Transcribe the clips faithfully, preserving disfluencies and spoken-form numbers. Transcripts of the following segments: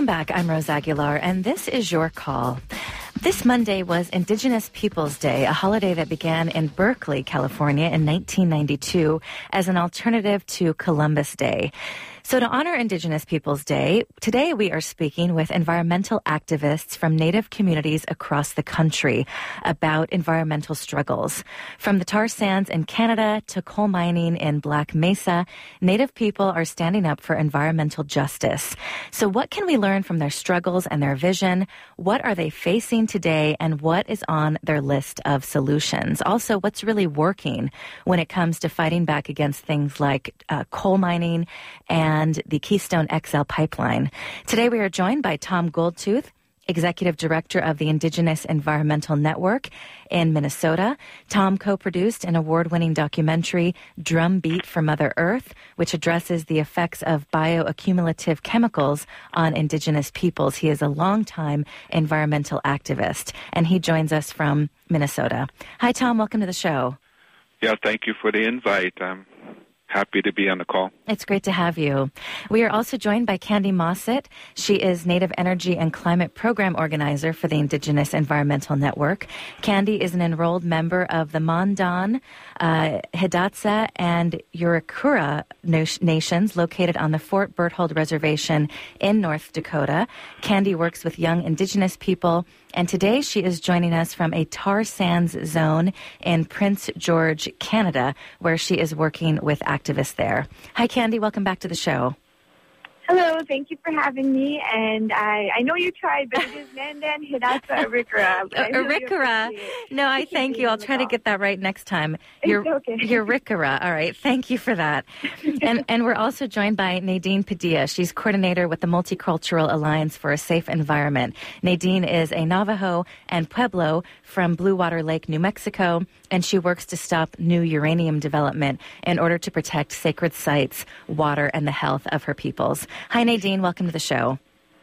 Welcome back. I'm Rose Aguilar, and this is your call. This Monday was Indigenous Peoples Day, a holiday that began in Berkeley, California in nineteen ninety-two as an alternative to Columbus Day. So to honor Indigenous Peoples Day, today we are speaking with environmental activists from Native communities across the country about environmental struggles. From the tar sands in Canada to coal mining in Black Mesa, Native people are standing up for environmental justice. So what can we learn from their struggles and their vision? What are they facing today, and what is on their list of solutions? Also, what's really working when it comes to fighting back against things like uh, coal mining and and the Keystone X L pipeline. Today we are joined by Tom Goldtooth, Executive Director of the Indigenous Environmental Network in Minnesota. Tom co-produced an award-winning documentary, Drumbeat for Mother Earth, which addresses the effects of bioaccumulative chemicals on Indigenous peoples. He is a longtime environmental activist, and he joins us from Minnesota. Hi, Tom. Welcome to the show. Yeah, thank you for the invite. I'm happy to be on the call. It's great to have you. We are also joined by Candy Mossett. She is Native Energy and Climate Program Organizer for the Indigenous Environmental Network. Candy is an enrolled member of the Mandan, uh, Hidatsa, and Urucura nations located on the Fort Berthold Reservation in North Dakota. Candy works with young Indigenous people, and today she is joining us from a tar sands zone in Prince George, Canada, where she is working with activists there. Hi, Candy. Welcome back to the show. Hello. Thank you for having me. And I, I know you tried, but it is Mandan, Hidatsa, Arikara. Arikara. No, I thank you. I'll try to get that right next time. You're, okay. You're Rikara. All right. Thank you for that. And and we're also joined by Nadine Padilla. She's coordinator with the Multicultural Alliance for a Safe Environment. Nadine is a Navajo and Pueblo from Blue Water Lake, New Mexico, and she works to stop new uranium development in order to protect sacred sites, water, and the health of her peoples. Hi, Nadine. Welcome to the show.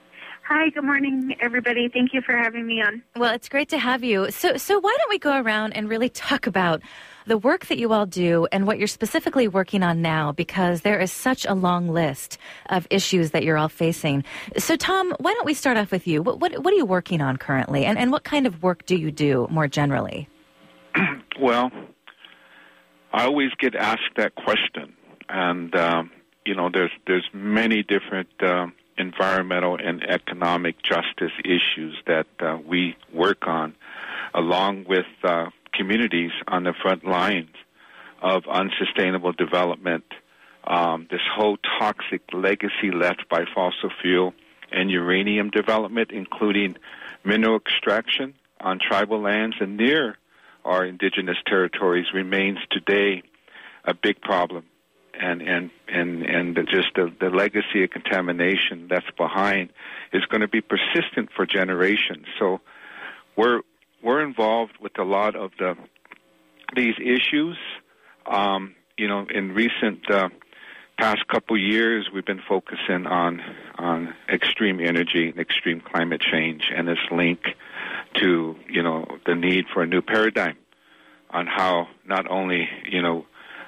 Hi. Good morning, everybody. Thank you for having me on. Well, it's great to have you. So, so why don't we go around and really talk about the work that you all do and what you're specifically working on now, because there is such a long list of issues that you're all facing. So, Tom, why don't we start off with you? What, what, what are you working on currently, and, and what kind of work do you do more generally? Well, I always get asked that question, and um, you know, there's there's many different uh, environmental and economic justice issues that uh, we work on, along with uh, communities on the front lines of unsustainable development. Um, this whole toxic legacy left by fossil fuel and uranium development, including mineral extraction on tribal lands and near our indigenous territories, remains today a big problem. And and and and the, just the, the legacy of contamination left behind is going to be persistent for generations. So we're we're involved with a lot of the these issues. Um, you know, in recent uh, past couple years, we've been focusing on on extreme energy and extreme climate change, and its link to you know the need for a new paradigm on how not only you know.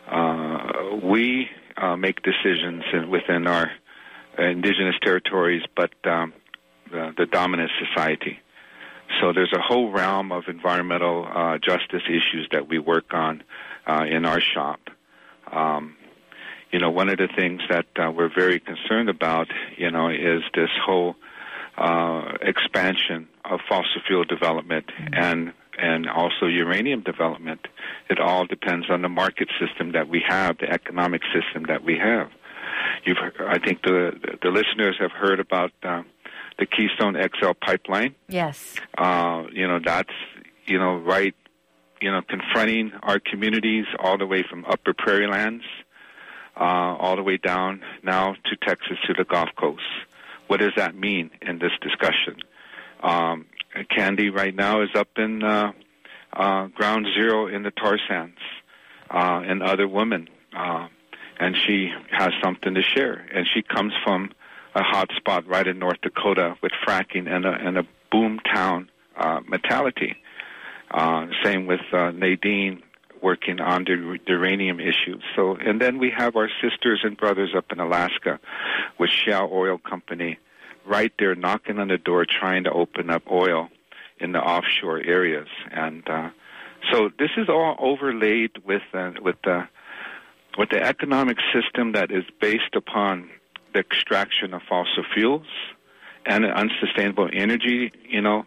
Uh, we uh, make decisions in, within our indigenous territories, but um, the, the dominant society. So there's a whole realm of environmental uh, justice issues that we work on uh, in our shop. Um, you know, one of the things that uh, we're very concerned about, you know, is this whole uh, expansion of fossil fuel development mm-hmm. and and also uranium development. It all depends on the market system that we have, the economic system that we have. You've, I think the the listeners have heard about uh, the Keystone X L pipeline. Yes. Uh, you know, that's, you know, right, you know, confronting our communities all the way from upper prairie lands, uh, all the way down now to Texas, to the Gulf Coast. What does that mean in this discussion? Um, Candy right now is up in uh, uh, ground zero in the tar sands, uh, and other women, uh, and she has something to share. And she comes from a hot spot right in North Dakota with fracking and a, and a boom town uh, mentality. Uh, same with uh, Nadine working on the, the uranium issues. So, and then we have our sisters and brothers up in Alaska with Shell Oil Company, right there knocking on the door trying to open up oil in the offshore areas. And uh, so this is all overlaid with uh, with the with the economic system that is based upon the extraction of fossil fuels and an unsustainable energy, you know,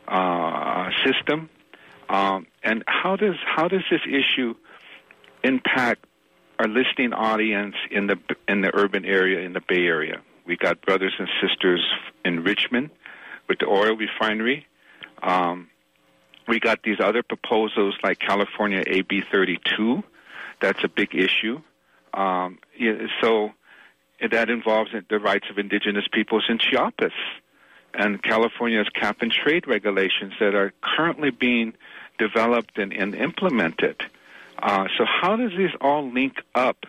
uh, system. Um, and how does how does this issue impact our listening audience in the in the urban area, in the Bay Area? We got brothers and sisters in Richmond with the oil refinery. Um, we got these other proposals like California A B thirty-two. That's a big issue. Um, yeah, so that involves the rights of indigenous peoples in Chiapas, and California's cap and trade regulations that are currently being developed and, and implemented. Uh, so how does this all link up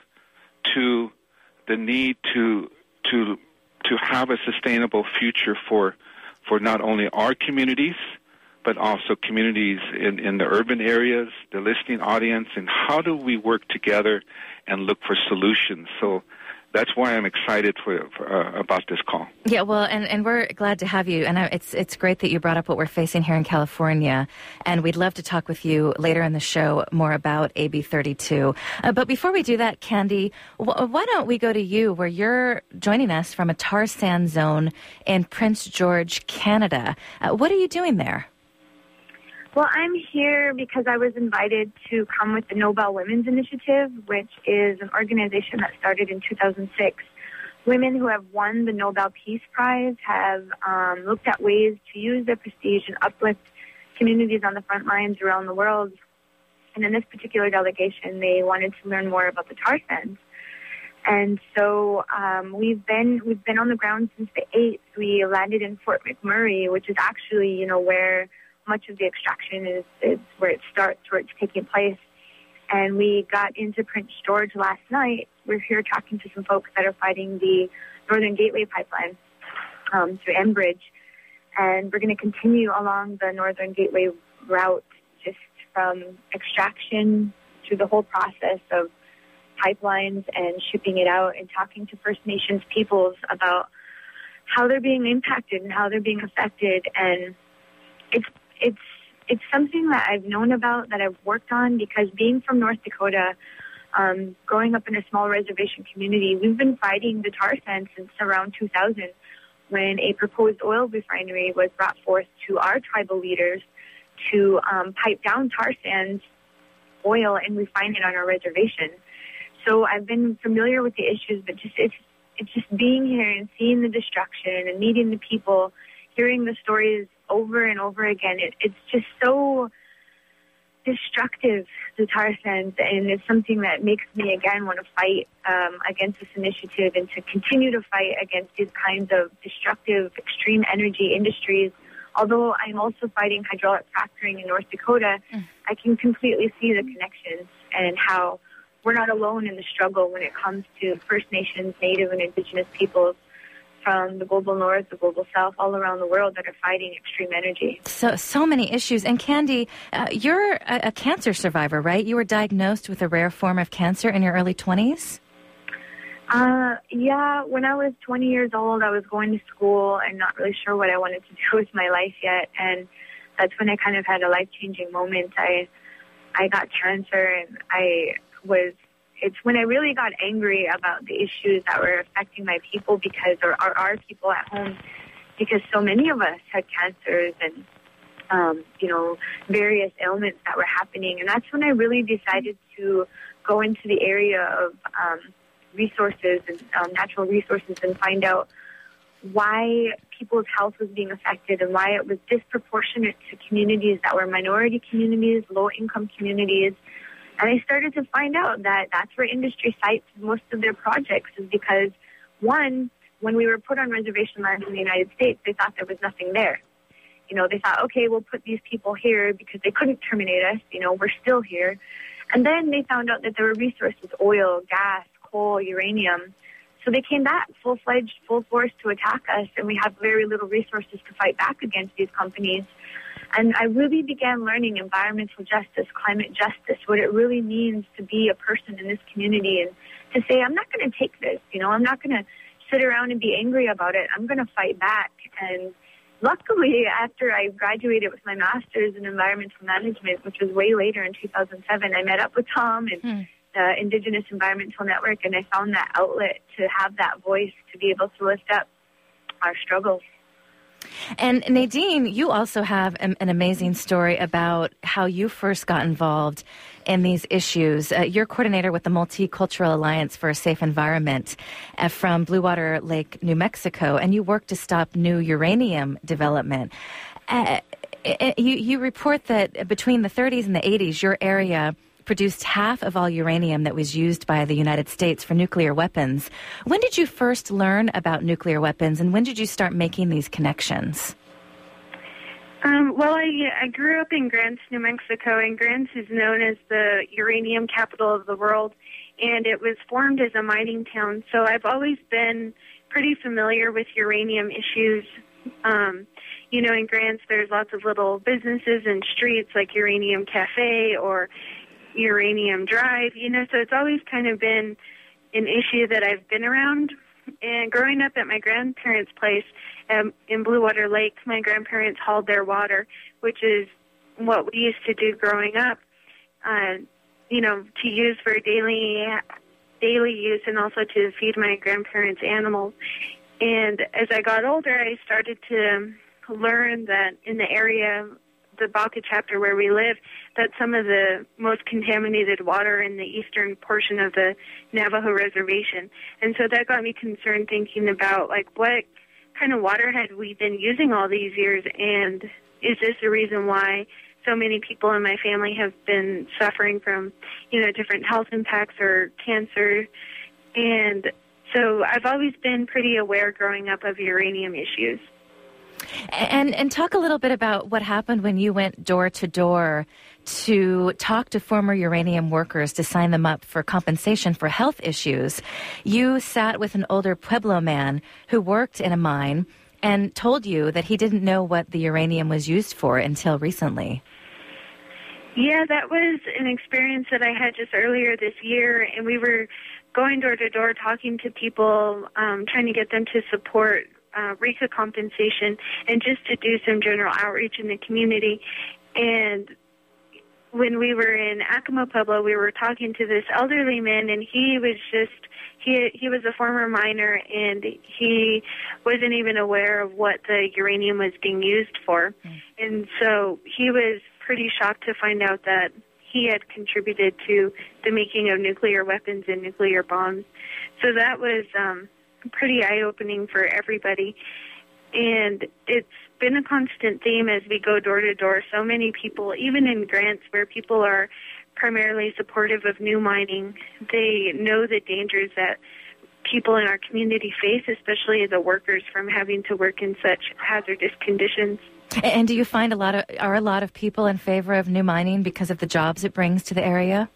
to the need to to to have a sustainable future for for not only our communities, but also communities in, in the urban areas, the listening audience, and how do we work together and look for solutions? So that's why I'm excited for, for uh, about this call. Yeah, well, and, and we're glad to have you. And I, it's it's great that you brought up what we're facing here in California. And we'd love to talk with you later in the show more about A B thirty-two. Uh, but before we do that, Candy, wh- why don't we go to you, where you're joining us from a tar sand zone in Prince George, Canada. Uh, what are you doing there? Well, I'm here because I was invited to come with the Nobel Women's Initiative, which is an organization that started in two thousand six. Women who have won the Nobel Peace Prize have um, looked at ways to use their prestige and uplift communities on the front lines around the world. And in this particular delegation, they wanted to learn more about the tar sands. And so um, we've been we've been on the ground since the eighth. We landed in Fort McMurray, which is actually, you know, where much of the extraction is, is where it starts, where it's taking place. And we got into Prince George last night. We're here talking to some folks that are fighting the Northern Gateway pipeline um, through Enbridge. And we're going to continue along the Northern Gateway route, just from extraction through the whole process of pipelines and shipping it out, and talking to First Nations peoples about how they're being impacted and how they're being affected. And it's It's it's something that I've known about, that I've worked on, because being from North Dakota, um, growing up in a small reservation community, we've been fighting the tar sands since around two thousand, when a proposed oil refinery was brought forth to our tribal leaders to um, pipe down tar sands oil and refine it on our reservation. So I've been familiar with the issues, but just it's it's just being here and seeing the destruction and meeting the people, hearing the stories over and over again. It, it's just so destructive, the tar sands, and it's something that makes me, again, want to fight um, against this initiative and to continue to fight against these kinds of destructive, extreme energy industries. Although I'm also fighting hydraulic fracturing in North Dakota, mm. I can completely see the connections and how we're not alone in the struggle when it comes to First Nations, Native, and Indigenous peoples from the global north, the global south, all around the world that are fighting extreme energy. So, so many issues. And Candy, uh, you're a, a cancer survivor, right? You were diagnosed with a rare form of cancer in your early twenties? Uh, yeah, when I was twenty years old, I was going to school and not really sure what I wanted to do with my life yet. And that's when I kind of had a life-changing moment. I, I got cancer, and I was It's when I really got angry about the issues that were affecting my people, because, or our, our people at home, because so many of us had cancers and, um, you know, various ailments that were happening. And that's when I really decided to go into the area of um, resources and um, natural resources and find out why people's health was being affected and why it was disproportionate to communities that were minority communities, low-income communities. And I started to find out that that's where industry sites most of their projects, is because, one, when we were put on reservation lands in the United States, they thought there was nothing there. You know, they thought, okay, we'll put these people here because they couldn't terminate us. You know, we're still here. And then they found out that there were resources, oil, gas, coal, uranium. So they came back full-fledged, full force to attack us, and we have very little resources to fight back against these companies. And I really began learning environmental justice, climate justice, what it really means to be a person in this community, and to say, I'm not going to take this. You know, I'm not going to sit around and be angry about it. I'm going to fight back. And luckily, after I graduated with my master's in environmental management, which was way later in two thousand seven, I met up with Tom and hmm. the Indigenous Environmental Network, and I found that outlet to have that voice to be able to lift up our struggles. And Nadine, you also have an, an amazing story about how you first got involved in these issues. Uh, you're coordinator with the Multicultural Alliance for a Safe Environment uh, from Blue Water Lake, New Mexico, and you work to stop new uranium development. Uh, you, you report that between the thirties and the eighties, your area produced half of all uranium that was used by the United States for nuclear weapons. When did you first learn about nuclear weapons, and when did you start making these connections? Um, well, I, I grew up in Grants, New Mexico, and Grants is known as the uranium capital of the world, and it was formed as a mining town. So I've always been pretty familiar with uranium issues. Um, you know, in Grants, there's lots of little businesses and streets like Uranium Cafe or Uranium Drive, you know, so it's always kind of been an issue that I've been around. And growing up at my grandparents' place um, in Blue Water Lake, my grandparents hauled their water, which is what we used to do growing up, uh, you know, to use for daily daily use and also to feed my grandparents' animals. And as I got older, I started to learn that in the area, the Baca chapter where we live, that some of the most contaminated water in the eastern portion of the Navajo reservation. And so that got me concerned, thinking about, like, what kind of water had we been using all these years, and is this the reason why so many people in my family have been suffering from, you know, different health impacts or cancer? And so I've always been pretty aware growing up of uranium issues. And and talk a little bit about what happened when you went door to door to talk to former uranium workers to sign them up for compensation for health issues. You sat with an older Pueblo man who worked in a mine and told you that he didn't know what the uranium was used for until recently. Yeah, that was an experience that I had just earlier this year, and we were going door to door talking to people, um, trying to get them to support Uh, RECA compensation and just to do some general outreach in the community. And when we were in Acoma Pueblo, we were talking to this elderly man, and he was just, he he was a former miner, and he wasn't even aware of what the uranium was being used for. Mm. And so he was pretty shocked to find out that he had contributed to the making of nuclear weapons and nuclear bombs. So that was um, pretty eye-opening for everybody. And it's been a constant theme as we go door to door. So many people, even in Grants where people are primarily supportive of new mining, they know the dangers that people in our community face, especially the workers, from having to work in such hazardous conditions. And do you find a lot of are a lot of people in favor of new mining because of the jobs it brings to the area?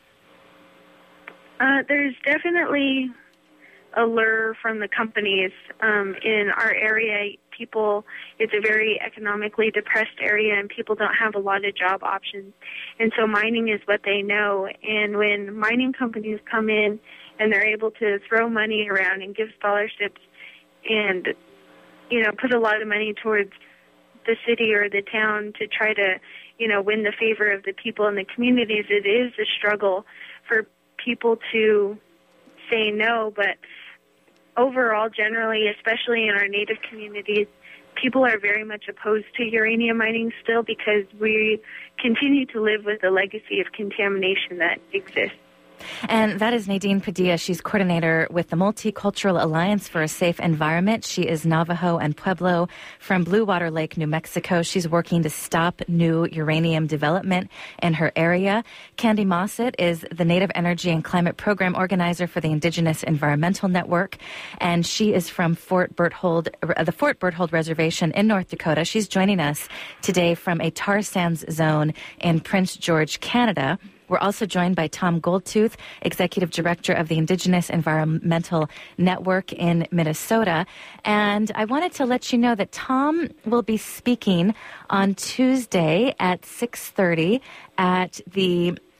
Uh, there's definitely a lure from the companies um, in our area. People, it's a very economically depressed area, and people don't have a lot of job options. And so mining is what they know. And when mining companies come in and they're able to throw money around and give scholarships and, you know, put a lot of money towards the city or the town to try to, you know, win the favor of the people in the communities, it is a struggle for people to say no. But overall, generally, especially in our Native communities, people are very much opposed to uranium mining still because we continue to live with the legacy of contamination that exists. And that is Nadine Padilla. She's coordinator with the Multicultural Alliance for a Safe Environment. She is Navajo and Pueblo from Blue Water Lake, New Mexico. She's working to stop new uranium development in her area. Candy Mossett is the Native Energy and Climate Program Organizer for the Indigenous Environmental Network, and she is from Fort Berthold, uh, the Fort Berthold Reservation in North Dakota. She's joining us today from a tar sands zone in Prince George, Canada. We're also joined by Tom Goldtooth, Executive Director of the Indigenous Environmental Network in Minnesota. And I wanted to let you know that Tom will be speaking on Tuesday at six thirty at the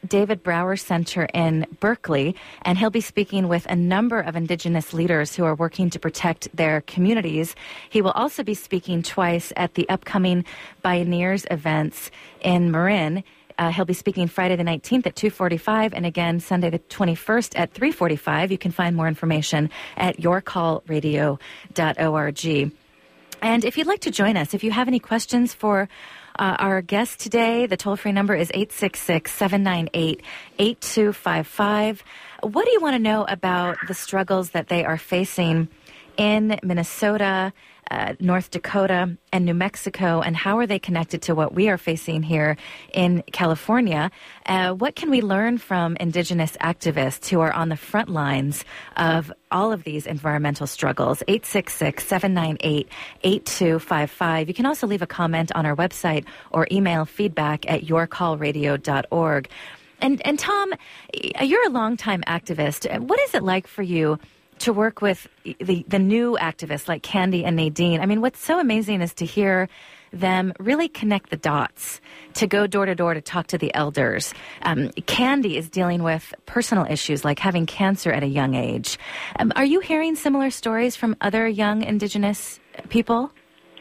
David Brower Center in Berkeley, and he'll be speaking with a number of Indigenous leaders who are working to protect their communities. He will also be speaking twice at the upcoming Bioneers events in Marin. Uh, he'll be speaking Friday the nineteenth at two forty-five and again Sunday the twenty-first at three forty-five. You can find more information at your call radio dot org. And if you'd like to join us, if you have any questions for uh, our guest today, the toll-free number is eight six six, seven nine eight, eight two five five. What do you want to know about the struggles that they are facing in Minnesota, Uh, North Dakota, and New Mexico, and how are they connected to what we are facing here in California? Uh, what can we learn from Indigenous activists who are on the front lines of all of these environmental struggles? eight six six, seven nine eight, eight two five five. You can also leave a comment on our website or email feedback at your call radio dot org. And, and Tom, you're a longtime activist. What is it like for you to work with the, the new activists like Candy and Nadine? I mean, what's so amazing is to hear them really connect the dots, to go door to door to talk to the elders. Um, Candy is dealing with personal issues like having cancer at a young age. Um, are you hearing similar stories from other young Indigenous people?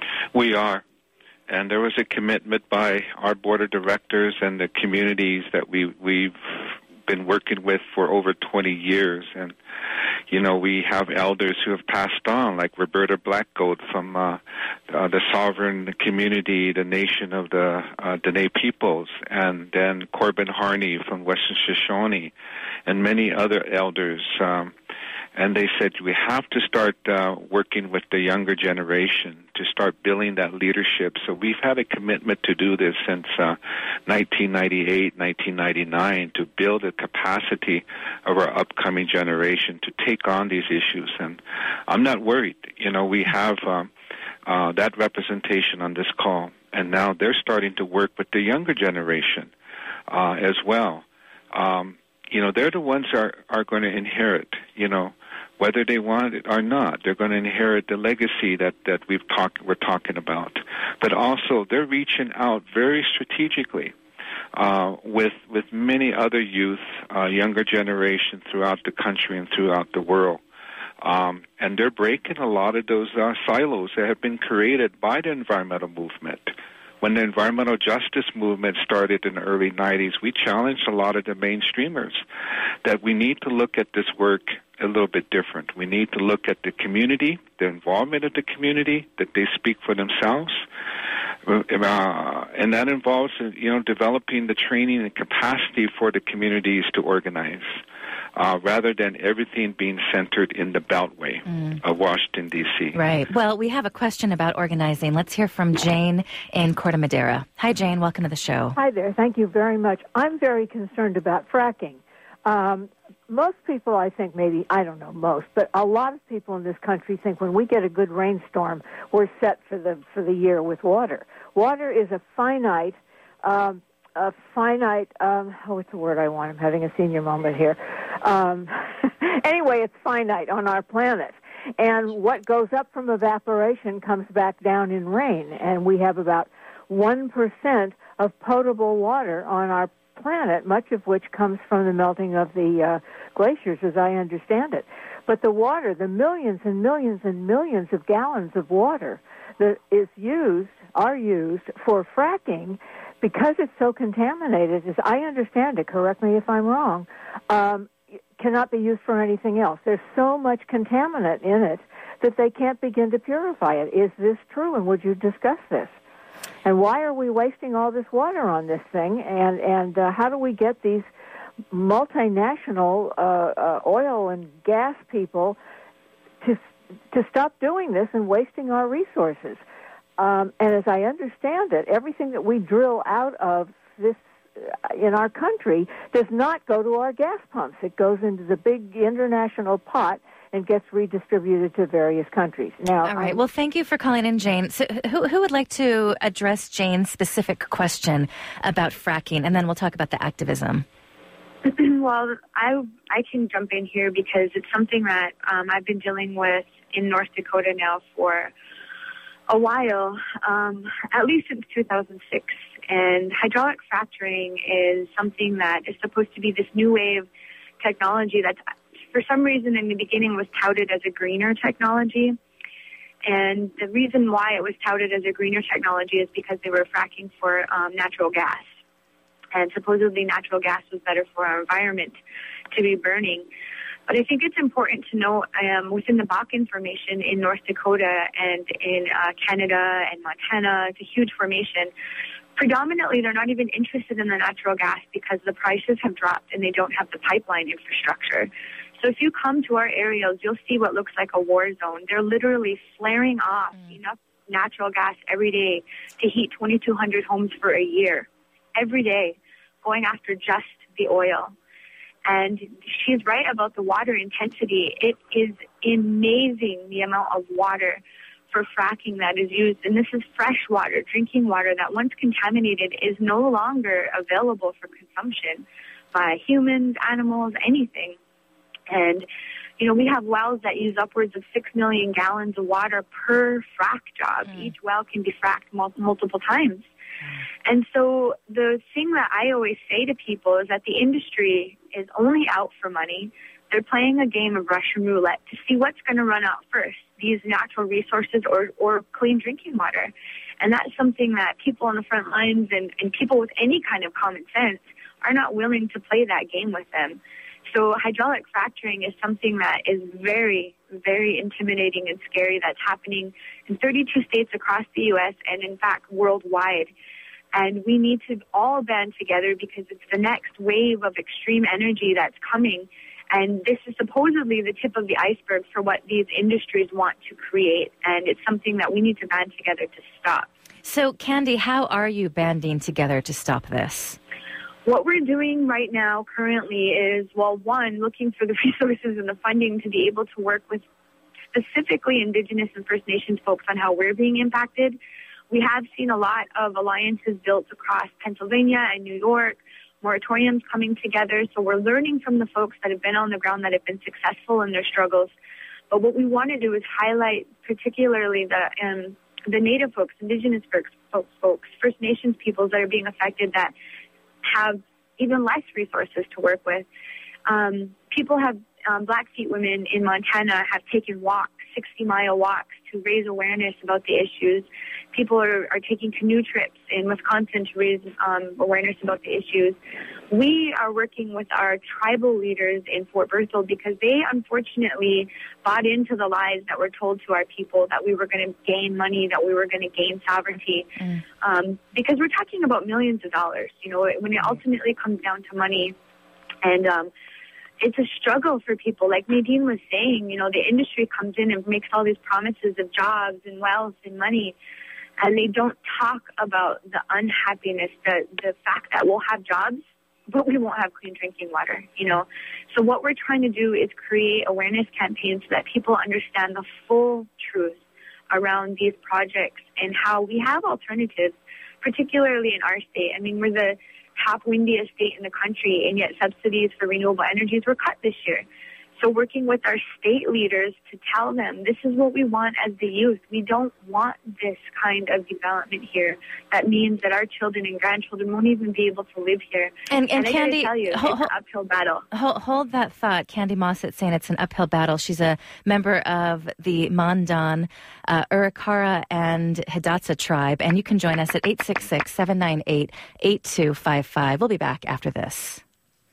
We are. And there was a commitment by our board of directors and the communities that we, we've been working with for over twenty years. And you know, we have elders who have passed on, like Roberta Blackgold from uh, uh, the sovereign community, the nation of the uh, Dene peoples, and then Corbin Harney from Western Shoshone, and many other elders. Um, and they said we have to start uh, working with the younger generation to start building that leadership. So we've had a commitment to do this since uh, nineteen ninety-eight, nineteen ninety-nine, to build a capacity of our upcoming generation to take on these issues. And I'm not worried. You know, we have um, uh, that representation on this call, and now they're starting to work with the younger generation uh, as well. Um, you know, they're the ones that are, are going to inherit, you know, whether they want it or not. They're going to inherit the legacy that, that we've talk, we're talking about. But also, they're reaching out very strategically uh, with with many other youth, uh, younger generation throughout the country and throughout the world. Um, and they're breaking a lot of those uh, silos that have been created by the environmental movement. When the environmental justice movement started in the early nineties, we challenged a lot of the mainstreamers that we need to look at this work a little bit different. We need to look at the community, the involvement of the community, that they speak for themselves. Uh, and that involves, you know, developing the training and capacity for the communities to organize. Uh, rather than everything being centered in the Beltway mm. of Washington, D C Right. Well, we have a question about organizing. Let's hear from Jane in Corte Madera. Hi, Jane. Welcome to the show. Hi there. Thank you very much. I'm very concerned about fracking. Um, most people, I think, maybe, I don't know most, but a lot of people in this country think when we get a good rainstorm, we're set for the for the year with water. Water is a finite um a finite, um, oh, what's the word I want? I'm having a senior moment here. Um, anyway, it's finite on our planet. And what goes up from evaporation comes back down in rain. And we have about one percent of potable water on our planet, much of which comes from the melting of the uh, glaciers, as I understand it. But the water, the millions and millions and millions of gallons of water that is used, are used for fracking, because it's so contaminated, as I understand it, correct me if I'm wrong, um, cannot be used for anything else. There's so much contaminant in it that they can't begin to purify it. Is this true, and would you discuss this? And why are we wasting all this water on this thing, and, and uh, how do we get these multinational uh, uh, oil and gas people to to stop doing this and wasting our resources? Um, and as I understand it, everything that we drill out of this uh, in our country does not go to our gas pumps. It goes into the big international pot and gets redistributed to various countries. Now, all right. I'm, well, thank you for calling in, Jane. So who, who would like to address Jane's specific question about fracking, and then we'll talk about the activism. Well, I I can jump in here because it's something that um, I've been dealing with in North Dakota now for A while, um, at least since two thousand six. And hydraulic fracturing is something that is supposed to be this new wave technology that, for some reason, in the beginning was touted as a greener technology. And the reason why it was touted as a greener technology is because they were fracking for um, natural gas. And supposedly natural gas was better for our environment to be burning. But I think it's important to know um, within the Bakken Formation in North Dakota and in uh, Canada and Montana, it's a huge formation. Predominantly, they're not even interested in the natural gas because the prices have dropped and they don't have the pipeline infrastructure. So if you come to our areas, you'll see what looks like a war zone. They're literally flaring off mm. enough natural gas every day to heat twenty-two hundred homes for a year. Every day, going after just the oil. And she's right about the water intensity. It is amazing the amount of water for fracking that is used. And this is fresh water, drinking water that once contaminated is no longer available for consumption by humans, animals, anything. And, you know, we have wells that use upwards of six million gallons of water per frack job. Mm. Each well can be fracked mul- multiple times. And so the thing that I always say to people is that the industry is only out for money. They're playing a game of Russian roulette to see what's going to run out first, these natural resources or, or clean drinking water. And that's something that people on the front lines and, and people with any kind of common sense are not willing to play that game with them. So hydraulic fracturing is something that is very, very intimidating and scary that's happening in thirty-two states across the U S and, in fact, worldwide. And we need to all band together because it's the next wave of extreme energy that's coming. And this is supposedly the tip of the iceberg for what these industries want to create. And it's something that we need to band together to stop. So, Candy, how are you banding together to stop this? What we're doing right now currently is, well, one, looking for the resources and the funding to be able to work with specifically Indigenous and First Nations folks on how we're being impacted. We have seen a lot of alliances built across Pennsylvania and New York, moratoriums coming together. So we're learning from the folks that have been on the ground that have been successful in their struggles. But what we want to do is highlight particularly the um, the Native folks, Indigenous folks, folks, First Nations peoples that are being affected that have even less resources to work with. Um, people have, um, Blackfeet women in Montana have taken walks, sixty-mile walks to raise awareness about the issues. People are, are taking canoe trips in Wisconsin to raise um, awareness about the issues. We are working with our tribal leaders in Fort Berthold because they unfortunately bought into the lies that were told to our people that we were going to gain money, that we were going to gain sovereignty. Mm. Um, because we're talking about millions of dollars, you know, when it ultimately comes down to money. And um, it's a struggle for people. Like Nadine was saying, you know, the industry comes in and makes all these promises of jobs and wealth and money, and they don't talk about the unhappiness, the, the fact that we'll have jobs, but we won't have clean drinking water, you know. So what we're trying to do is create awareness campaigns so that people understand the full truth around these projects and how we have alternatives, particularly in our state. I mean, we're the top windiest state in the country, and yet subsidies for renewable energies were cut this year. So working with our state leaders to tell them this is what we want as the youth. We don't want this kind of development here. That means that our children and grandchildren won't even be able to live here. And, and, and I Candy, tell you, hold, it's an uphill battle. Hold, hold that thought. Candy Mossett saying it's an uphill battle. She's a member of the Mandan, uh, Arikara, and Hidatsa tribe. And you can join us at eight six six, seven nine eight, eight two five five. We'll be back after this.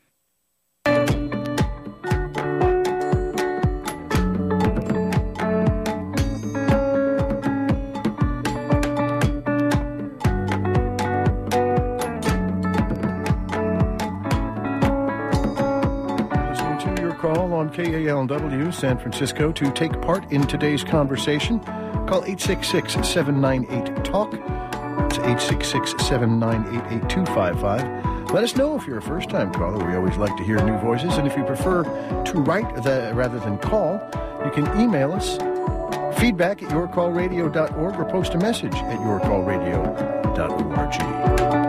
Call on K A L W San Francisco to take part in today's conversation. Call eight six six, seven nine eight, talk. It's eight six six, seven nine eight, eight two five five. Let us know if you're a first-time caller. We always like to hear new voices. And if you prefer to write the, rather than call, you can email us feedback at your call radio dot org or post a message at your call radio dot org.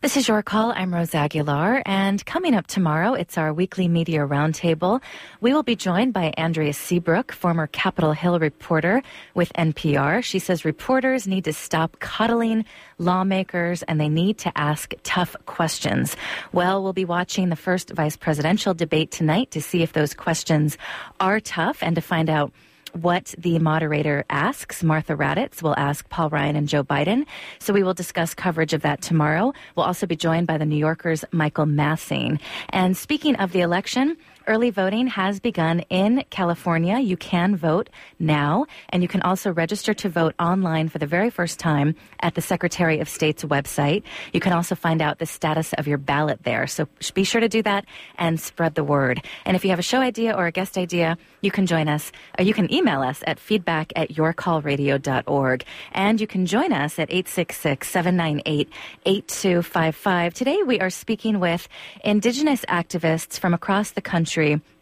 This is Your Call. I'm Rose Aguilar, and coming up tomorrow, it's our weekly media roundtable. We will be joined by Andrea Seabrook, former Capitol Hill reporter with N P R. She says reporters need to stop coddling lawmakers and they need to ask tough questions. Well, we'll be watching the first vice presidential debate tonight to see if those questions are tough and to find out what the moderator asks. Martha Raddatz will ask Paul Ryan and Joe Biden. So we will discuss coverage of that tomorrow. We'll also be joined by the New Yorker's Michael Massing. And speaking of the election, early voting has begun in California. You can vote now, and you can also register to vote online for the very first time at the Secretary of State's website. You can also find out the status of your ballot there. So be sure to do that and spread the word. And if you have a show idea or a guest idea, you can join us, or you can email us at feedback at yourcallradio dot org. And you can join us at eight six six, seven nine eight, eight two five five. Today we are speaking with Indigenous activists from across the country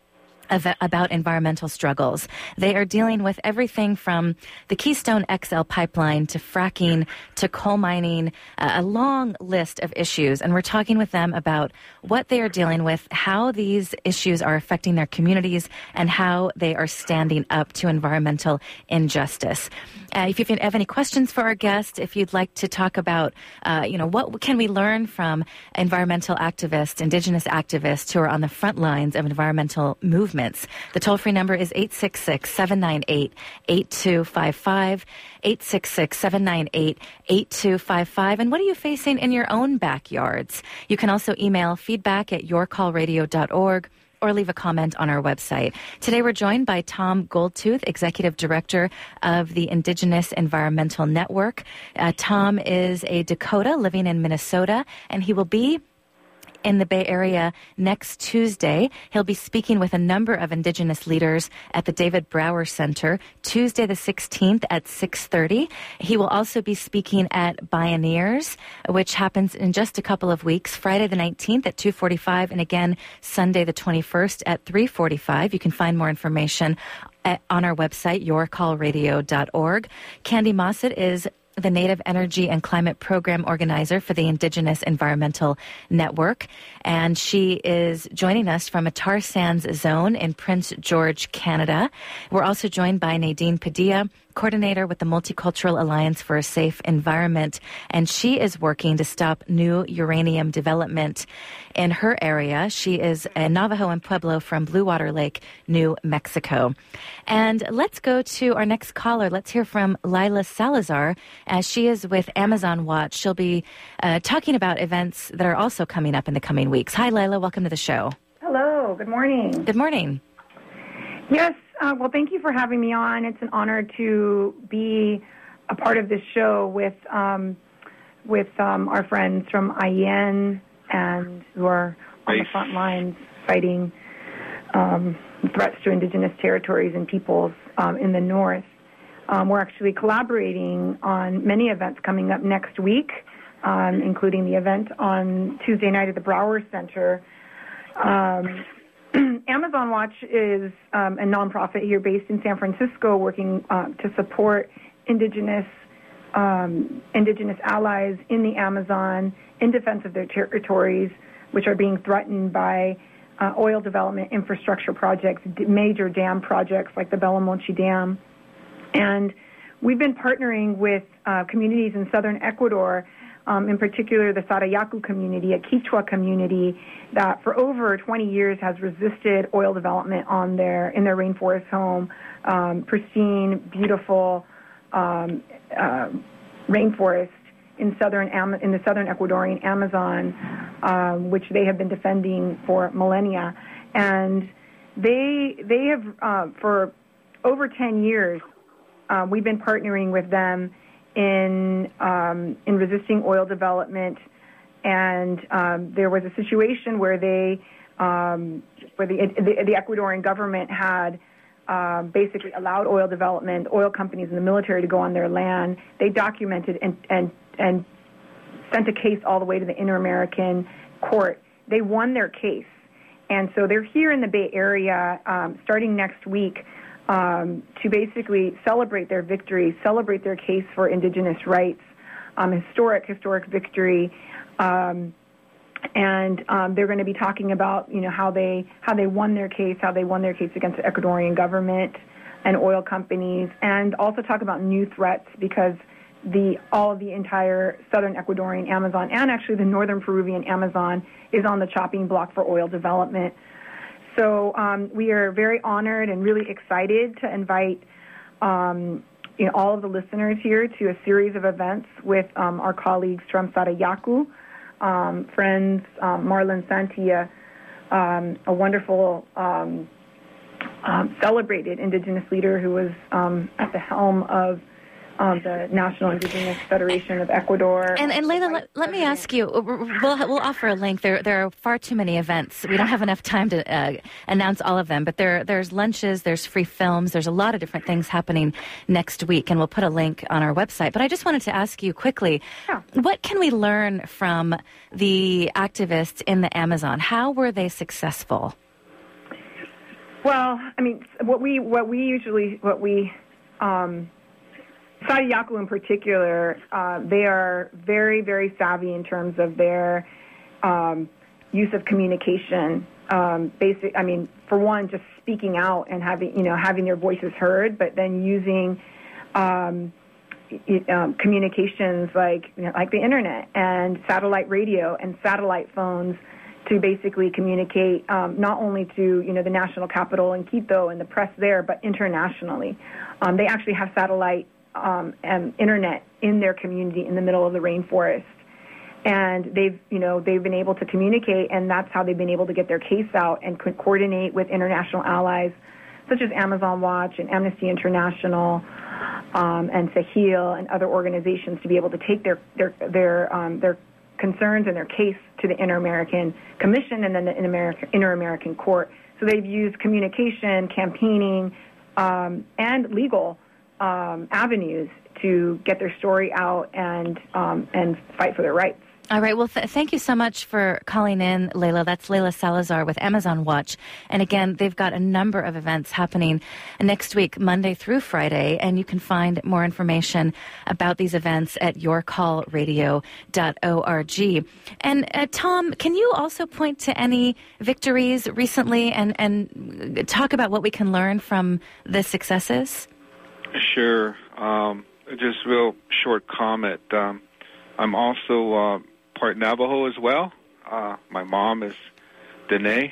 about environmental struggles. They are dealing with everything from the Keystone X L pipeline to fracking to coal mining, uh, a long list of issues. And we're talking with them about what they are dealing with, how these issues are affecting their communities, and how they are standing up to environmental injustice. Uh, if you have any questions for our guest, if you'd like to talk about, uh, you know, what can we learn from environmental activists, Indigenous activists who are on the front lines of environmental movements, the toll-free number is eight six six, seven nine eight, eight two five five, eight six six, seven nine eight, eight two five five. And what are you facing in your own backyards? You can also email feedback at yourcallradio dot org. or leave a comment on our website. Today we're joined by Tom Goldtooth, Executive Director of the Indigenous Environmental Network. Uh, Tom is a Dakota living in Minnesota, and he will be in the Bay Area next Tuesday. He'll be speaking with a number of Indigenous leaders at the David Brower Center, Tuesday the sixteenth at six thirty. He will also be speaking at Bioneers, which happens in just a couple of weeks, Friday the nineteenth at two forty-five, and again Sunday the twenty-first at three forty-five. You can find more information at, on our website, your call radio dot org. Candy Mossett is the Native Energy and Climate Program Organizer for the Indigenous Environmental Network. And she is joining us from a tar sands zone in Prince George, Canada. We're also joined by Nadine Padilla, coordinator with the Multicultural Alliance for a Safe Environment, and she is working to stop new uranium development in her area. She is a Navajo and Pueblo from Blue Water Lake, New Mexico. And let's go to our next caller. Let's hear from Lila Salazar, as she is with Amazon Watch. She'll be uh, talking about events that are also coming up in the coming weeks. Hi, Lila. Welcome to the show. Hello. Good morning. Good morning. Yes. Uh, well, thank you for having me on. It's an honor to be a part of this show with um, with um, our friends from I E N and who are on the front lines fighting um, threats to Indigenous territories and peoples um, in the North. Um, we're actually collaborating on many events coming up next week, um, including the event on Tuesday night at the Brower Center. Um, Amazon Watch is um, a nonprofit here based in San Francisco working uh, to support Indigenous um, Indigenous allies in the Amazon in defense of their territories, which are being threatened by uh, oil development infrastructure projects, major dam projects like the Belamonte Dam. And we've been partnering with uh, communities in southern Ecuador, Um, in particular the Sarayaku community, a Quechua community that for over twenty years has resisted oil development on their in their rainforest home, um, pristine, beautiful um, uh, rainforest in southern in the southern Ecuadorian Amazon, um, which they have been defending for millennia, and they they have uh, for over ten years uh, we've been partnering with them in um, in resisting oil development, and um, there was a situation where they um, where the, the the Ecuadorian government had uh, basically allowed oil development, oil companies and the military to go on their land. They documented and and and sent a case all the way to the Inter-American Court. They won their case, and so they're here in the Bay Area um, starting next week. Um, to basically celebrate their victory, celebrate their case for Indigenous rights, um, historic, historic victory. Um, and um, they're going to be talking about, you know, how they how they won their case, how they won their case against the Ecuadorian government and oil companies, and also talk about new threats because the all of the entire southern Ecuadorian Amazon and actually the northern Peruvian Amazon is on the chopping block for oil development. So um, we are very honored and really excited to invite um, you know, all of the listeners here to a series of events with um, our colleagues from Sarayaku, um, friends, um, Marlon Santia, um, a wonderful um, um, celebrated indigenous leader who was um, at the helm of Um, the National Indigenous Federation of Ecuador. And, and Leila, let, let me ask you, we'll, we'll offer a link. There there are far too many events. We don't have enough time to uh, announce all of them, but there there's lunches, there's free films, there's a lot of different things happening next week, and we'll put a link on our website. But I just wanted to ask you quickly, yeah. what can we learn from the activists in the Amazon? How were they successful? Well, I mean, what we what we usually, what we... Um, Sarayaku in particular, uh, they are very, very savvy in terms of their um, use of communication. Um, basic, I mean, for one, just speaking out and having, you know, having their voices heard, but then using um, it, um, communications like, you know, like the internet and satellite radio and satellite phones to basically communicate um, not only to, you know, the national capital in Quito and the press there, but internationally. Um, they actually have satellite Um, and internet in their community in the middle of the rainforest, and they've, you know, they've been able to communicate, and that's how they've been able to get their case out and co- coordinate with international allies, such as Amazon Watch and Amnesty International, um, and Sahil and other organizations to be able to take their their their um, their concerns and their case to the Inter-American Commission and then the Inter-American, Inter-American Court. So they've used communication, campaigning, um, and legal Um, avenues to get their story out and um, and fight for their rights. All right. Well, th- thank you so much for calling in, Leila. That's Leila Salazar with Amazon Watch. And again, they've got a number of events happening next week, Monday through Friday. And you can find more information about these events at your call radio dot org. And uh, Tom, can you also point to any victories recently and, and talk about what we can learn from the successes? Sure. Um, just real short comment. Um, I'm also uh, part Navajo as well. Uh, my mom is Dene,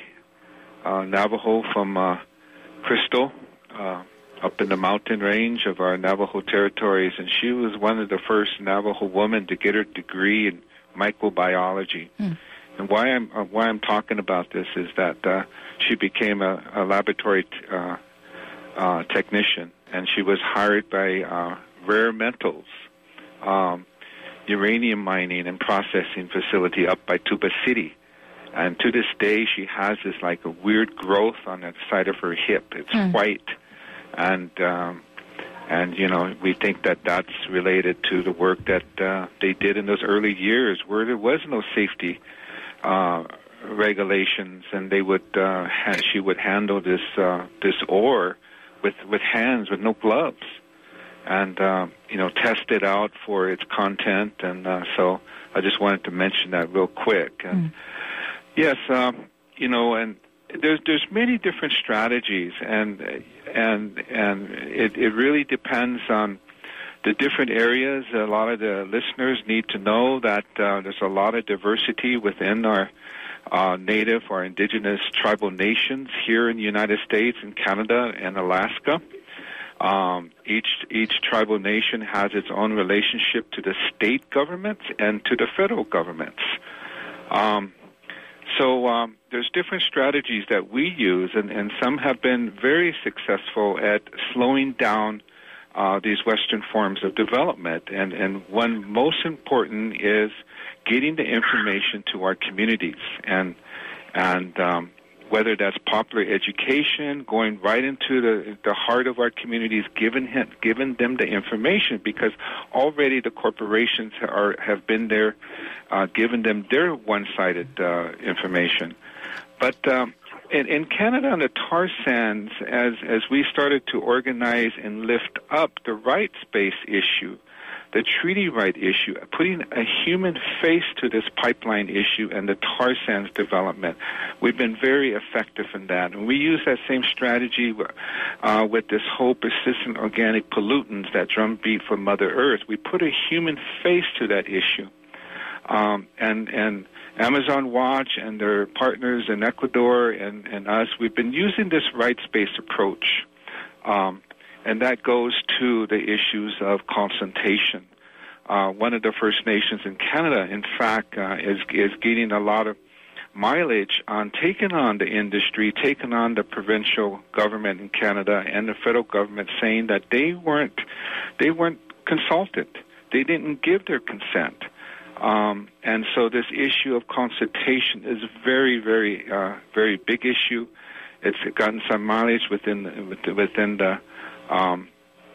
uh, Navajo from uh, Crystal, uh, up in the mountain range of our Navajo territories, and she was one of the first Navajo women to get her degree in microbiology. Mm. And why I'm uh, why I'm talking about this is that uh, she became a, a laboratory t- uh, uh, technician. And she was hired by uh, Rare Metals, um, uranium mining and processing facility up by Tuba City. And to this day, she has this like a weird growth on the side of her hip. It's mm. white, and um, and you know we think that that's related to the work that uh, they did in those early years, where there was no safety uh, regulations, and they would uh, ha- she would handle this uh, this ore with with hands, with no gloves, and uh, you know, test it out for its content. And uh, so I just wanted to mention that real quick. And mm. yes, um, you know, and there's there's many different strategies, and and and it, it really depends on the different areas. A lot of the listeners need to know that uh, there's a lot of diversity within our Uh, native or indigenous tribal nations here in the United States and Canada and Alaska. Um, each each tribal nation has its own relationship to the state governments and to the federal governments. Um, so um, there's different strategies that we use, and, and some have been very successful at slowing down uh, these Western forms of development. And, and one most important is getting the information to our communities, and and um, whether that's popular education, going right into the the heart of our communities, giving him, giving them the information, because already the corporations are have been there, uh, giving them their one-sided uh, information. But um, in, in Canada, on the tar sands, as as we started to organize and lift up the rights-based issue, the treaty right issue, putting a human face to this pipeline issue and the tar sands development. We've been very effective in that. And we use that same strategy uh, with this whole persistent organic pollutants, that drumbeat for Mother Earth. We put a human face to that issue. Um, and, and Amazon Watch and their partners in Ecuador and, and us, we've been using this rights-based approach. Um, and that goes to the issues of consultation. Uh, one of the First Nations in Canada, in fact, uh, is, is gaining a lot of mileage on taking on the industry, taking on the provincial government in Canada and the federal government, saying that they weren't, they weren't consulted. They didn't give their consent. Um, and so this issue of consultation is a very, very, uh, very big issue. It's gotten some mileage within within the um,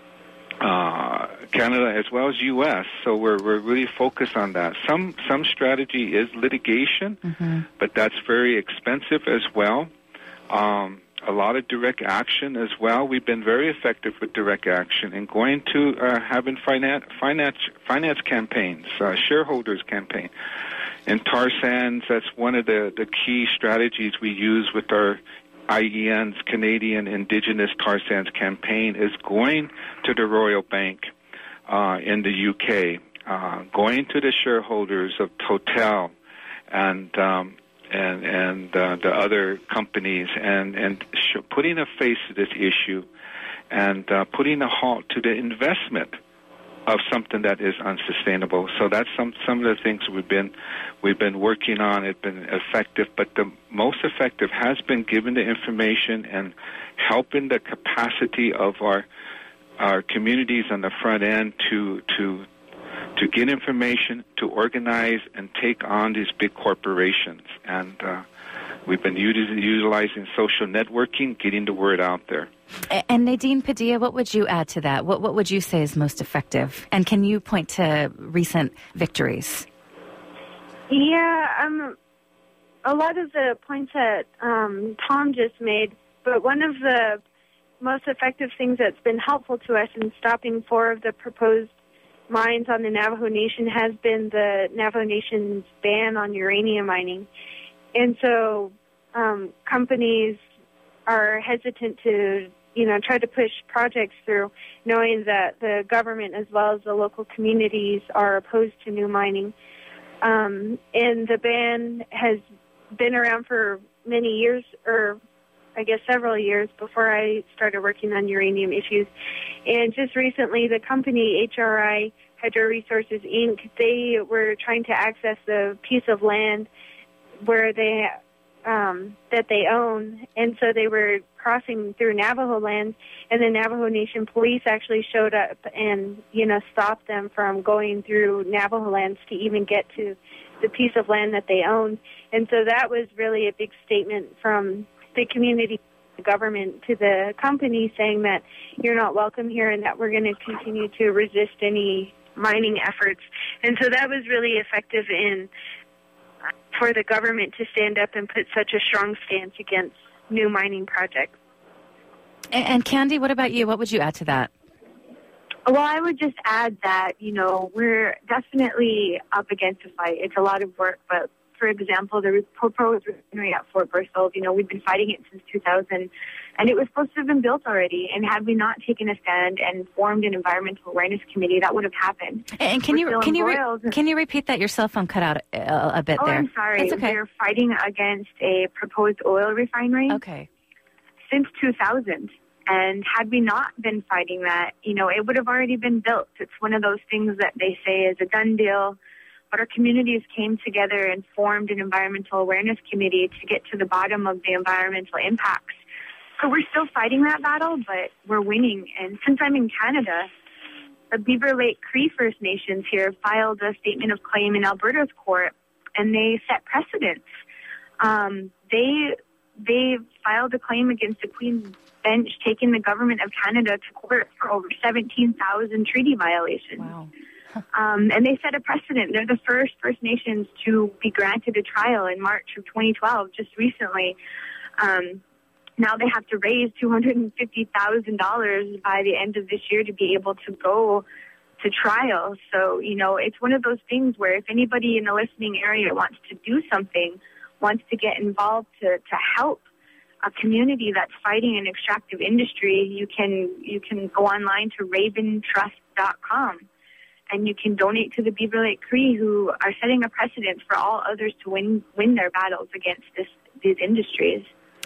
uh, Canada as well as U S. So we're we're really focused on that. Some some strategy is litigation, mm-hmm. but that's very expensive as well. Um, a lot of direct action as well. We've been very effective with direct action and going to uh, having finance finance finance campaigns, uh, shareholders campaign. In tar sands, that's one of the, the key strategies we use with our I E N's Canadian Indigenous Tar Sands campaign, is going to the Royal Bank uh, in the U K, uh, going to the shareholders of Total and um, and and uh, the other companies, and and sh- putting a face to this issue, and uh, putting a halt to the investment of something that is unsustainable. So that's some some of the things we've been we've been working on. It's been effective, but the most effective has been giving the information and helping the capacity of our our communities on the front end to to to get information, to organize and take on these big corporations. And uh, we've been util- utilizing social networking, getting the word out there. And Nadine Padilla, what would you add to that? What what would you say is most effective? And can you point to recent victories? Yeah, um, a lot of the points that um, Tom just made, but one of the most effective things that's been helpful to us in stopping four of the proposed mines on the Navajo Nation has been the Navajo Nation's ban on uranium mining. And so um, companies are hesitant to, you know, try to push projects through, knowing that the government as well as the local communities are opposed to new mining. Um, and the ban has been around for many years, or I guess several years before I started working on uranium issues. And just recently, the company H R I, Hydro Resources, Incorporated, they were trying to access a piece of land where they um, that they own, and so they were crossing through Navajo land, and the Navajo Nation police actually showed up and, you know, stopped them from going through Navajo lands to even get to the piece of land that they owned. And so that was really a big statement from the community, the government, to the company, saying that you're not welcome here and that we're going to continue to resist any mining efforts. And so that was really effective in for the government to stand up and put such a strong stance against new mining projects. And, and Candy, what about you? What would you add to that? Well, I would just add that, you know, we're definitely up against a fight. It's a lot of work, but for example, the proposed refinery at Fort Berthold, you know, we've been fighting it since two thousand, and it was supposed to have been built already. And had we not taken a stand and formed an environmental awareness committee, that would have happened. And can we're you can you re- can you repeat that? Your cell phone cut out a, a bit oh, there. Oh, I'm sorry. That's okay. We're fighting against a proposed oil refinery. Okay. Since two thousand. And had we not been fighting that, you know, it would have already been built. It's one of those things that they say is a done deal. But our communities came together and formed an environmental awareness committee to get to the bottom of the environmental impacts. So we're still fighting that battle, but we're winning. And since I'm in Canada, the Beaver Lake Cree First Nations here filed a statement of claim in Alberta's court, and they set precedents. Um, they they filed a claim against the Queen's Bench, taking the government of Canada to court for over seventeen thousand treaty violations. Wow. Um, and they set a precedent. They're the first First Nations to be granted a trial in March of twenty twelve, just recently. Um, now they have to raise two hundred fifty thousand dollars by the end of this year to be able to go to trial. So, you know, it's one of those things where if anybody in the listening area wants to do something, wants to get involved to, to help a community that's fighting an extractive industry, you can you can go online to raven trust dot com and you can donate to the Beaver Lake Cree, who are setting a precedent for all others to win win their battles against this these industries.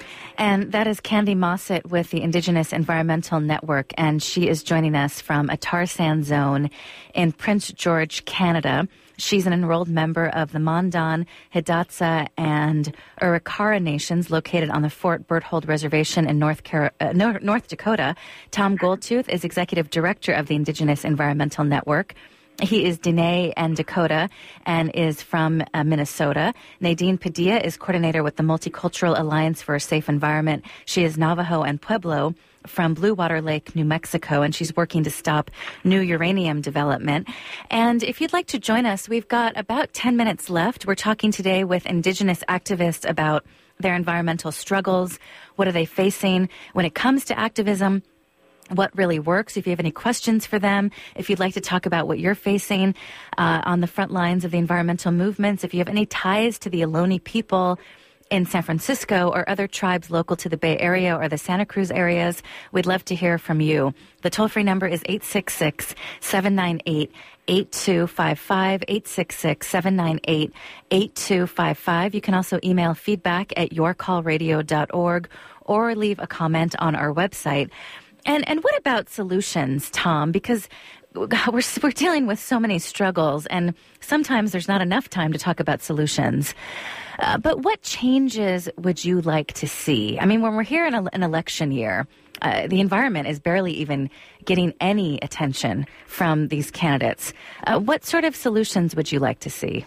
And that is Candy Mossett with the Indigenous Environmental Network, and she is joining us from a tar sand zone in Prince George, Canada. She's an enrolled member of the Mandan, Hidatsa, and Arikara nations located on the Fort Berthold Reservation in North, Car- uh, North Dakota. Tom Goldtooth is executive director of the Indigenous Environmental Network. He is Diné and Dakota and is from uh, Minnesota. Nadine Padilla is coordinator with the Multicultural Alliance for a Safe Environment. She is Navajo and Pueblo from Blue Water Lake, New Mexico, and she's working to stop new uranium development. And if you'd like to join us, we've got about ten minutes left. We're talking today with Indigenous activists about their environmental struggles. What are they facing when it comes to activism? What really works? If you have any questions for them, if you'd like to talk about what you're facing uh, on the front lines of the environmental movements, if you have any ties to the Ohlone people in San Francisco or other tribes local to the Bay Area or the Santa Cruz areas, we'd love to hear from you. The toll-free number is eight six six, seven nine eight, eight two five five, eight six six, seven nine eight, eight two five five. You can also email feedback at your call radio dot org or leave a comment on our website. And and what about solutions, Tom? Because we're we're dealing with so many struggles, and sometimes there's not enough time to talk about solutions. Uh, but what changes would you like to see? I mean, when we're here in a, an election year, uh, the environment is barely even getting any attention from these candidates. Uh, what sort of solutions would you like to see?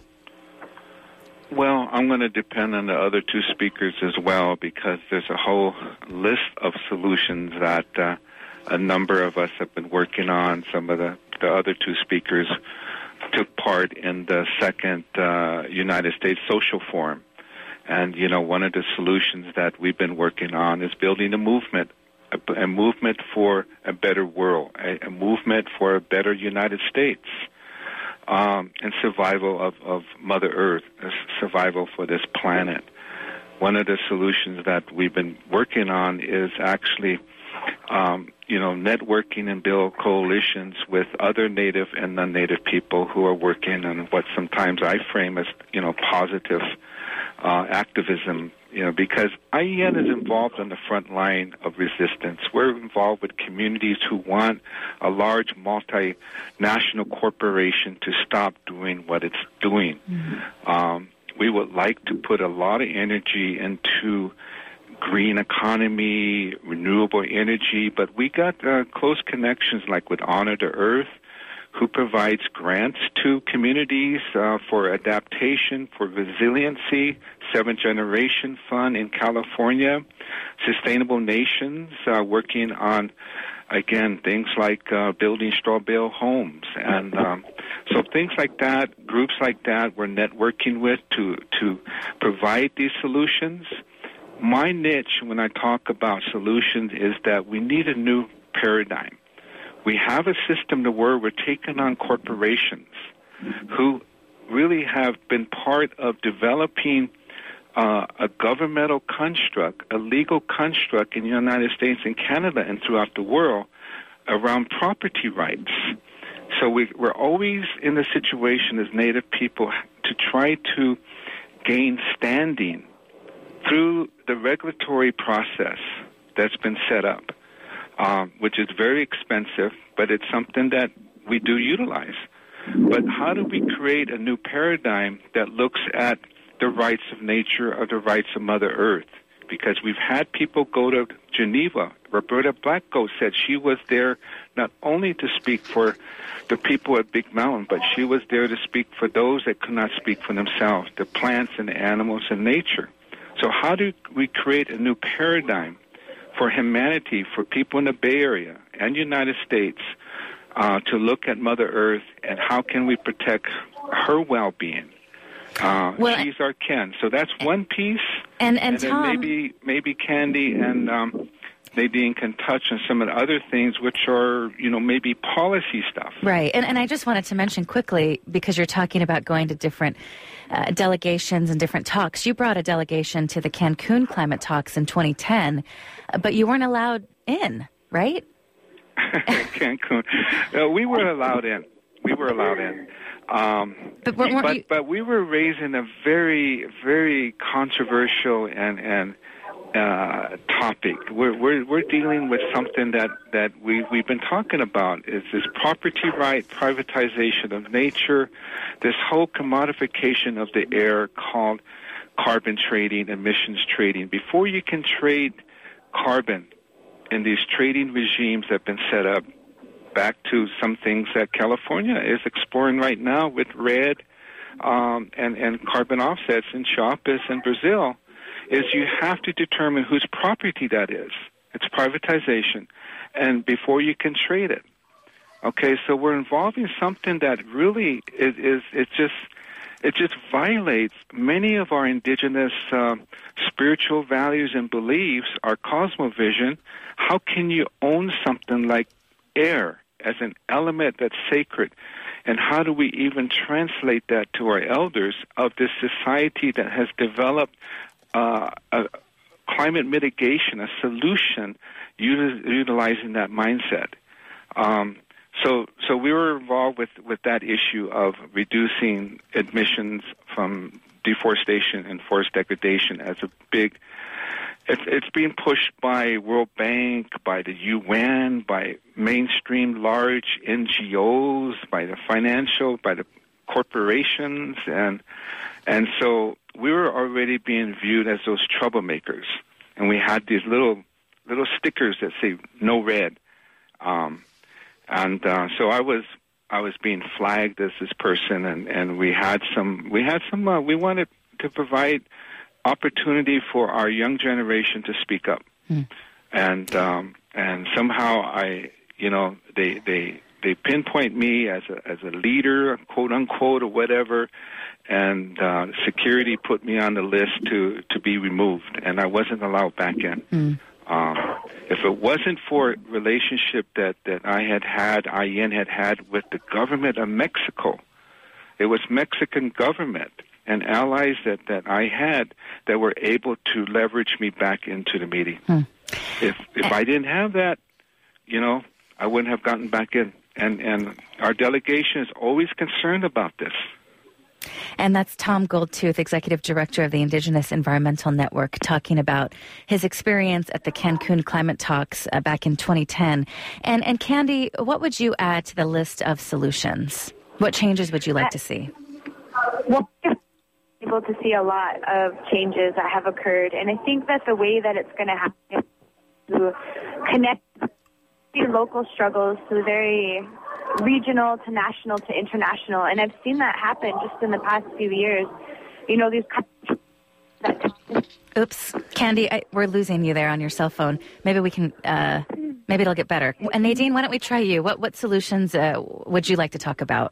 Well, I'm going to depend on the other two speakers as well, because there's a whole list of solutions that uh, a number of us have been working on. Some of the, the other two speakers took part in the second uh, United States Social Forum. And, you know, one of the solutions that we've been working on is building a movement, a, a movement for a better world, a, a movement for a better United States. Um, and survival of, of Mother Earth, survival for this planet. One of the solutions that we've been working on is actually, um, you know, networking and build coalitions with other Native and non-Native people who are working on what sometimes I frame as, you know, positive uh, activism. You know, because I E N is involved on the front line of resistance. We're involved with communities who want a large multinational corporation to stop doing what it's doing. Mm-hmm. Um, we would like to put a lot of energy into green economy, renewable energy, but we got uh, close connections like with Honor the Earth, who provides grants to communities uh, for adaptation, for resiliency, Seventh Generation Fund in California, Sustainable Nations uh, working on, again, things like uh, building straw bale homes. And um, so things like that, groups like that we're networking with to, to provide these solutions. My niche when I talk about solutions is that we need a new paradigm. We have a system to where we're taking on corporations who really have been part of developing uh, a governmental construct, a legal construct in the United States and Canada and throughout the world around property rights. So we, we're always in a situation as Native people to try to gain standing through the regulatory process that's been set up. Um, which is very expensive, but it's something that we do utilize. But how do we create a new paradigm that looks at the rights of nature or the rights of Mother Earth? Because we've had people go to Geneva. Roberta Blackgo said she was there not only to speak for the people at Big Mountain, but she was there to speak for those that could not speak for themselves, the plants and the animals and nature. So how do we create a new paradigm for humanity, for people in the Bay Area and United States uh, to look at Mother Earth and how can we protect her well-being? Uh, well, she's our kin. So that's one piece. And and, and Tom, then maybe maybe Candy and um, Nadine can touch on some of the other things, which are, you know, maybe policy stuff. Right. And, and I just wanted to mention quickly, because you're talking about going to different uh, delegations and different talks. You brought a delegation to the Cancun climate talks in twenty ten, uh, but you weren't allowed in, right? Cancun. No, we were allowed in. We were allowed in. Um, but, but, but, you... but we were raising a very, very controversial and, and uh, topic. We're, we're, we're dealing with something that, that we, we've been talking about, is this property right, privatization of nature, this whole commodification of the air called carbon trading, emissions trading. Before you can trade carbon in these trading regimes that have been set up, back to some things that California is exploring right now with REDD um, and, and carbon offsets in Chiapas and Brazil, is you have to determine whose property that is. It's privatization, and before you can trade it. Okay, so we're involving something that really is, is it just it just violates many of our indigenous uh, spiritual values and beliefs, our cosmovision. How can you own something like air as an element that's sacred? And how do we even translate that to our elders of this society that has developed uh, a climate mitigation, a solution util- utilizing that mindset? Um, so, so we were involved with, with that issue of reducing emissions from deforestation and forest degradation as a big. It's, it's being pushed by World Bank, by the U N, by mainstream large N G Os, by the financial, by the corporations, and and so we were already being viewed as those troublemakers, and we had these little little stickers that say "No Red," um, and uh, so I was I was being flagged as this person, and, and we had some we had some uh, we wanted to provide opportunity for our young generation to speak up, hmm. and um, and somehow I, you know, they they they pinpoint me as a as a leader, quote unquote, or whatever, and uh, security put me on the list to to be removed, and I wasn't allowed back in. Hmm. Um, if it wasn't for relationship that that I had had, I N had had with the government of Mexico, it was Mexican government and allies that, that I had that were able to leverage me back into the meeting. Hmm. If if I didn't have that, you know, I wouldn't have gotten back in. And and our delegation is always concerned about this. And that's Tom Goldtooth, Executive Director of the Indigenous Environmental Network, talking about his experience at the Cancun Climate Talks uh, back in twenty ten. And and Candy, what would you add to the list of solutions? What changes would you like to see? Well, able to see a lot of changes that have occurred, and I think that the way that it's going to happen is to connect the local struggles to the very regional to national to international, and I've seen that happen just in the past few years. You know, these that Oops, Candy, I, we're losing you there on your cell phone. Maybe we can, uh, maybe it'll get better. And Nadine, why don't we try you? What what solutions uh, would you like to talk about?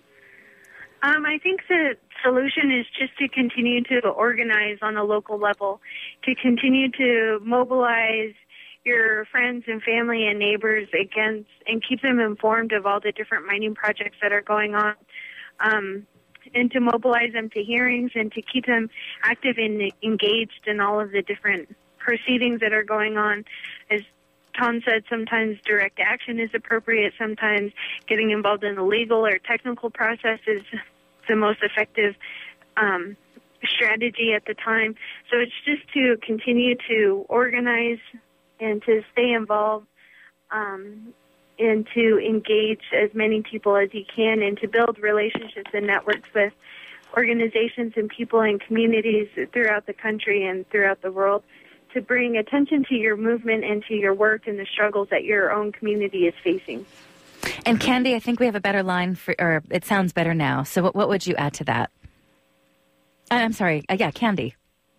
Um, I think the solution is just to continue to organize on a local level, to continue to mobilize your friends and family and neighbors against and keep them informed of all the different mining projects that are going on, um, and to mobilize them to hearings and to keep them active and engaged in all of the different proceedings that are going on. As Tom said, sometimes direct action is appropriate, sometimes getting involved in the legal or technical process is the most effective um, strategy at the time. So it's just to continue to organize and to stay involved um, and to engage as many people as you can and to build relationships and networks with organizations and people and communities throughout the country and throughout the world to bring attention to your movement and to your work and the struggles that your own community is facing. And Candy, I think we have a better line for, or it sounds better now. So what, what would you add to that? I'm sorry. Uh, yeah, Candy.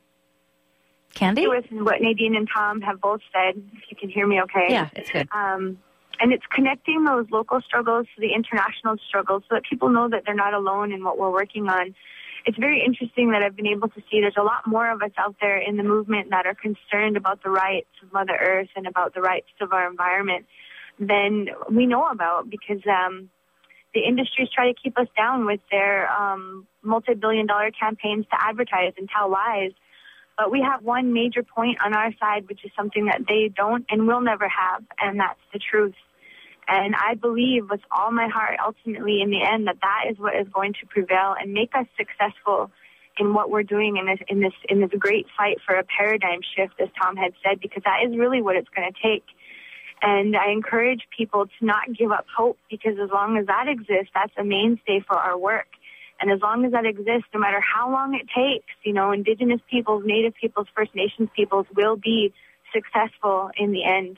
Candy? With what Nadine and Tom have both said, if you can hear me okay. Yeah, it's good. Um, and it's connecting those local struggles to the international struggles so that people know that they're not alone in what we're working on. it's very interesting that I've been able to see there's a lot more of us out there in the movement that are concerned about the rights of Mother Earth and about the rights of our environment than we know about, because um, the industries try to keep us down with their um, multi-billion dollar campaigns to advertise and tell lies. But we have one major point on our side, which is something that they don't and will never have, and that's the truth. And I believe with all my heart, ultimately, in the end, that that is what is going to prevail and make us successful in what we're doing in this in this in this great fight for a paradigm shift, as Tom had said, because that is really what it's going to take. And I encourage people to not give up hope, because as long as that exists, that's a mainstay for our work. And as long as that exists, no matter how long it takes, you know, Indigenous peoples, Native peoples, First Nations peoples will be successful in the end.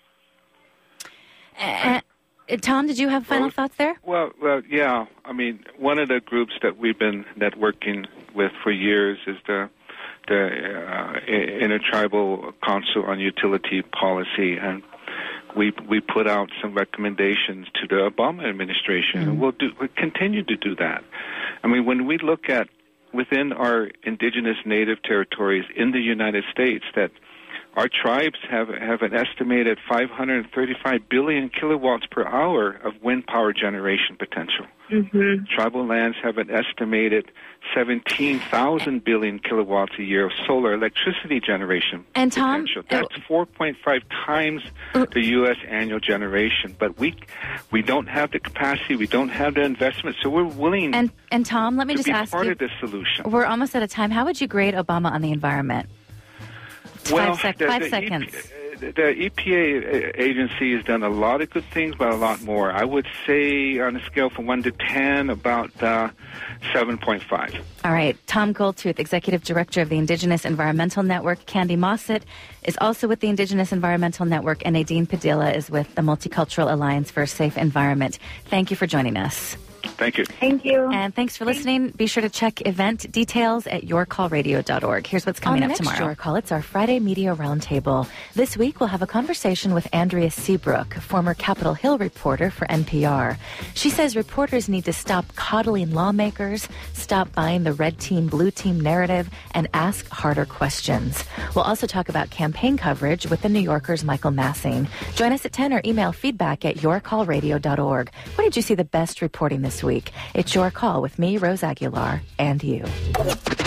Uh, Tom, did you have final well, thoughts there? Well, well, yeah. I mean, one of the groups that we've been networking with for years is the the uh, Intertribal Council on Utility Policy, and we we put out some recommendations to the Obama administration, mm-hmm. and we'll do we'll continue to do that. I mean, when we look at within our indigenous native territories in the United States, that our tribes have have an estimated five hundred thirty-five billion kilowatts per hour of wind power generation potential. Mm-hmm. Tribal lands have an estimated seventeen thousand billion kilowatts a year of solar electricity generation and Tom, potential. That's four point five times the U S annual generation. But we we don't have the capacity, we don't have the investment, so we're willing and, and Tom, let me to just be ask part you, of this solution. We're almost out of time. How would you grade Obama on the environment? Well, five, sec- the, five the seconds. E P, the E P A agency has done a lot of good things, but a lot more. I would say on a scale from one to ten, about uh, seven point five. All right. Tom Goldtooth, Executive Director of the Indigenous Environmental Network. Candy Mossett is also with the Indigenous Environmental Network, and Nadine Padilla is with the Multicultural Alliance for a Safe Environment. Thank you for joining us. Thank you. Thank you. And thanks for listening. Be sure to check event details at your call radio dot org. Here's what's coming On up the next tomorrow. Your Call. It's our Friday Media Roundtable. This week, we'll have a conversation with Andrea Seabrook, former Capitol Hill reporter for N P R. She says reporters need to stop coddling lawmakers, stop buying the red team, blue team narrative, and ask harder questions. We'll also talk about campaign coverage with the New Yorker's Michael Massing. Join us at ten or email feedback at your call radio dot org. Where did you see the best reporting this week? It's Your Call with me, Rose Aguilar, and you.